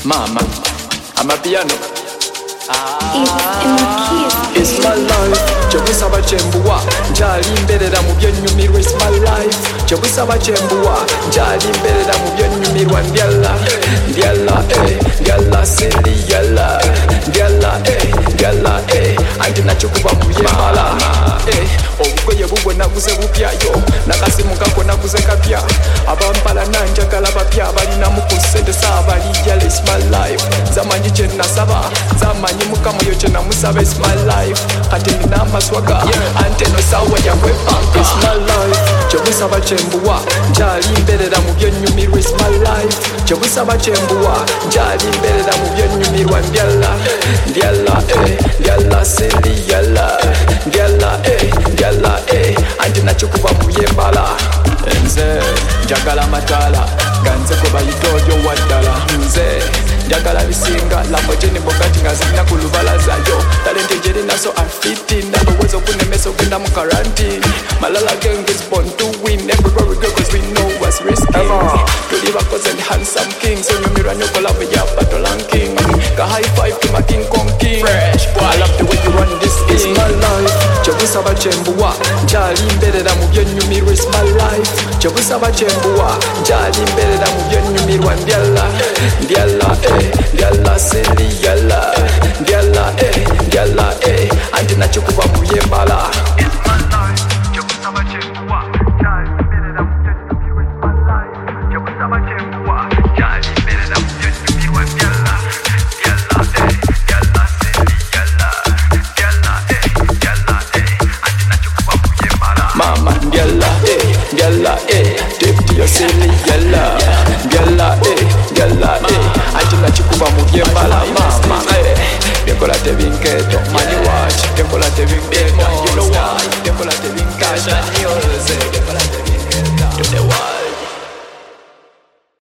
Mama, I'm a piano. It's my life. Chebusaba chembuwa njali mberera mu byennyumirwa. It's my life. Chebusaba chembuwa njali mberera mu byennyumirwa. Ndyala ndyala sili yala ndyala anti nakyukuba mu byembala. Obugoye bubwo naguze bupyayo nakasimu kako naguze kapya. Abampala nanjagala bapya balinamu ku ssente saabaliyala. It's my life. Zamanyi kye nasaba zamanyi mukama yo kye namusaba. It's my life. Kati nina amaswaga ante no sawa yakwepanga. It's my life. Kyebusaba kyembuwa njali mberera mu byennyumirwa. It's my life. Kyebusaba kyembuwa njali mberera mu byennyumirwa. Ndyala sili yala ndyala anti nakyukuba mu byembala. Nze njagala matala ganze ko bayitojo waddala. Nze njagala bisinga Lamborghini Bugatti nga zirina ku lubalazayo. Talente gyerina so afitina ndowooza okunemesa ogenda mu quarantine. Malala gang is born to win everywhere we go cause we know what's risky. Tuli bakoze and handsome king so nyumirwa nyo collabo ya battle ranking. Ka high five to my king kong king. Fresh boy I love the way you run this thing. It's my life. Kyebusaba kyembuwa njali mberera mu byennyumirwa. It's my life. Kyebusaba kyembuwa njali mberera mu byennyumirwa. Ndyala sili yala ndyala anti nakyukuba mu byembala. Mama ndyala take your silly ndyala anti nakyukuba mu byembala. Mama byekola tebinkeeto manyi waki byekola tebinkeeto you know why byekola tebinkeeto byekola tebinkeeto